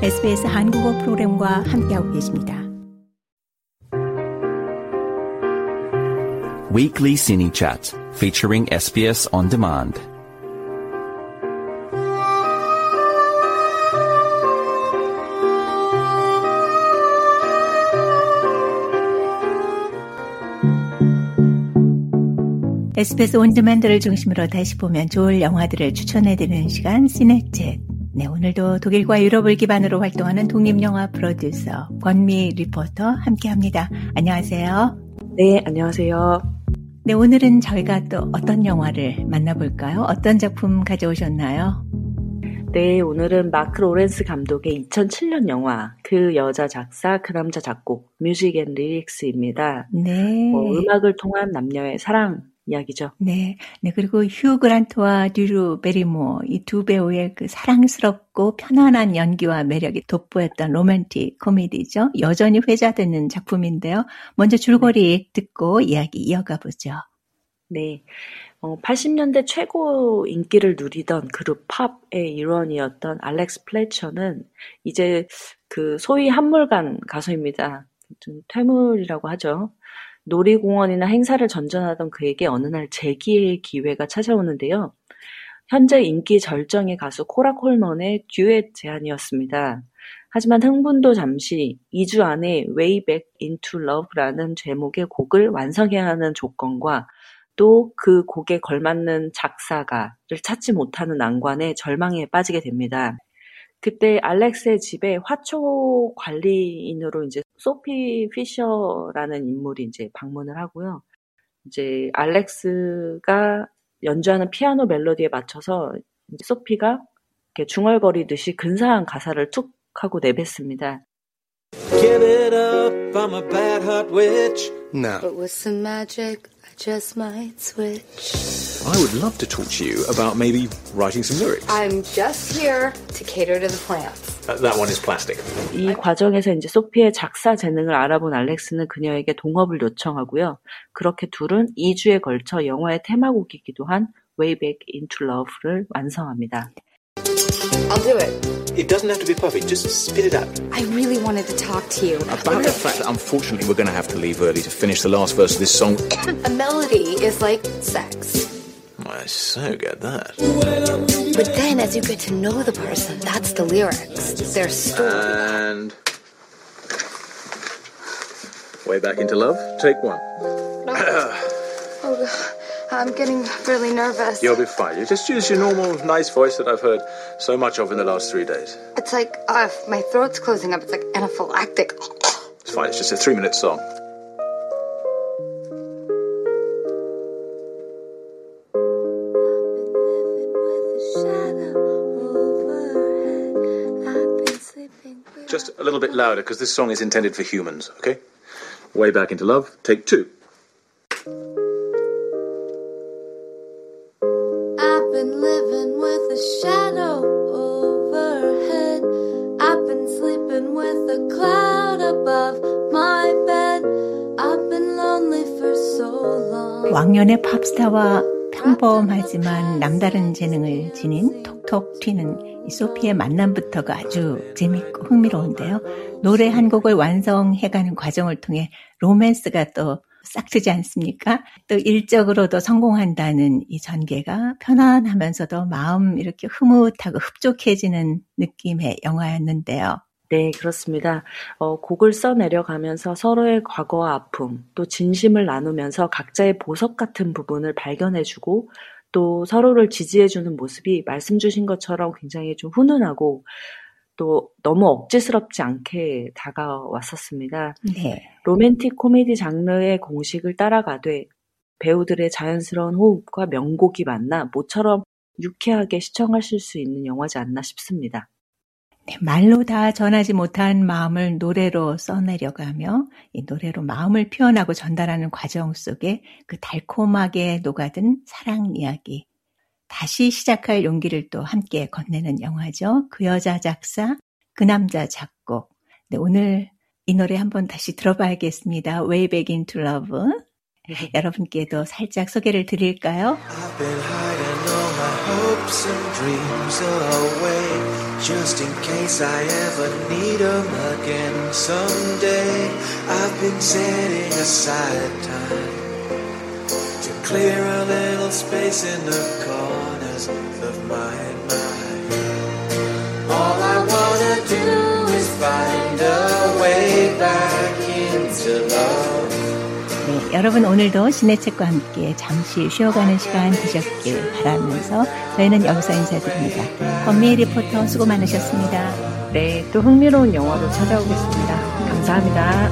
SBS 한국어 프로그램과 함께하고 계십니다. Weekly Cine Chat, featuring SBS On Demand. SBS 온디맨드를 중심으로 다시 보면 좋을 영화들을 추천해드리는 시간 시네챗. 네, 오늘도 독일과 유럽을 기반으로 활동하는 독립영화 프로듀서 권미 리포터 함께합니다. 안녕하세요. 네, 안녕하세요. 네, 오늘은 저희가 또 어떤 영화를 만나볼까요? 어떤 작품 가져오셨나요? 네, 오늘은 마크 로렌스 감독의 2007년 영화 그 여자 작사, 그 남자 작곡, 뮤직 앤 리릭스입니다. 네. 음악을 통한 남녀의 사랑 이야기죠. 네. 네, 그리고 휴 그란트와 듀루 베리모 이 두 배우의 그 사랑스럽고 편안한 연기와 매력이 돋보였던 로맨틱 코미디죠. 여전히 회자되는 작품인데요. 먼저 줄거리 듣고 이야기 이어가 보죠. 네. 80년대 최고 인기를 누리던 그룹 팝의 일원이었던 알렉스 플래처는 이제 그 소위 한물간 가수입니다. 좀 퇴물이라고 하죠. 놀이공원이나 행사를 전전하던 그에게 어느 날 재기의 기회가 찾아오는데요. 현재 인기 절정의 가수 코라 콜먼의 듀엣 제안이었습니다. 하지만 흥분도 잠시 2주 안에 Way Back into Love라는 제목의 곡을 완성해야 하는 조건과 또 그 곡에 걸맞는 작사가를 찾지 못하는 난관에 절망에 빠지게 됩니다. 그때 알렉스의 집에 화초 관리인으로 이제 소피 피셔라는 인물이 이제 방문을 하고요. 이제 알렉스가 연주하는 피아노 멜로디에 맞춰서 이제 소피가 이렇게 중얼거리듯이 근사한 가사를 툭 하고 내뱉습니다. Give it up, I'm a bad hot witch. No. But with some magic, I just might switch. I would love to talk to you about maybe writing some lyrics. I'm just here to cater to the plants. That one is plastic. 이 과정에서 이제 소피의 작사 재능을 알아본 알렉스는 그녀에게 동업을 요청하고요. 그렇게 둘은 2주에 걸쳐 영화의 테마곡이기도 한 Way Back into Love를 완성합니다. I'll do it. It doesn't have to be perfect, just spit it out. I really wanted to talk to you. About the fact that unfortunately we're going to have to leave early to finish the last verse of this song. A melody is like sex. I so get that. But then as you get to know the person, that's the lyrics. Their story. And Way Back into Love, take one. Oh, I'm getting really nervous. You'll be fine. You just use your normal, nice voice that I've heard so much of in the last 3 days. It's like my throat's closing up. It's like anaphylactic. It's fine. It's just a 3-minute song. Just a little bit louder because this song is intended for humans, okay? Way Back into Love, take 2. I've been living with a shadow overhead. I've been sleeping with a cloud above my bed. I've been lonely for so long. 왕년의 팝스타와 평범하지만 남다른 재능을 지닌 톡톡 튀는 이 소피의 만남부터가 아주 재밌고 흥미로운데요. 노래 한 곡을 완성해가는 과정을 통해 로맨스가 또 싹트지 않습니까? 또 일적으로도 성공한다는 이 전개가 편안하면서도 마음 이렇게 흐뭇하고 흡족해지는 느낌의 영화였는데요. 네, 그렇습니다. 곡을 써내려가면서 서로의 과거와 아픔, 또 진심을 나누면서 각자의 보석 같은 부분을 발견해주고 또 서로를 지지해주는 모습이 말씀 주신 것처럼 굉장히 좀 훈훈하고 또 너무 억지스럽지 않게 다가왔었습니다. 네. 로맨틱 코미디 장르의 공식을 따라가되 배우들의 자연스러운 호흡과 명곡이 만나 모처럼 유쾌하게 시청하실 수 있는 영화지 않나 싶습니다. 네, 말로 다 전하지 못한 마음을 노래로 써내려가며 이 노래로 마음을 표현하고 전달하는 과정 속에 그 달콤하게 녹아든 사랑 이야기, 다시 시작할 용기를 또 함께 건네는 영화죠. 그 여자 작사, 그 남자 작곡. 네, 오늘 이 노래 한번 다시 들어봐야겠습니다. Way Back into Love. 여러분께도 살짝 소개를 드릴까요? I've been hiding all my hopes and dreams away, just in case I ever need them again someday. I've been setting aside time to clear a little space in the corners of my mind. All I wanna do is find a way back into love. 네, 여러분 오늘도 신혜책과 함께 잠시 쉬어가는 시간 되셨길 바라면서 저희는 여기서 인사드립니다. 권미애 리포터 수고 많으셨습니다. 네, 또 흥미로운 영화로 찾아오겠습니다. 감사합니다.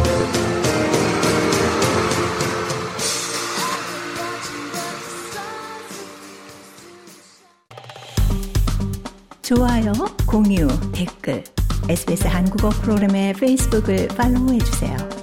좋아요, 공유, 댓글, SBS 한국어 프로그램의 페이스북을 팔로우해주세요.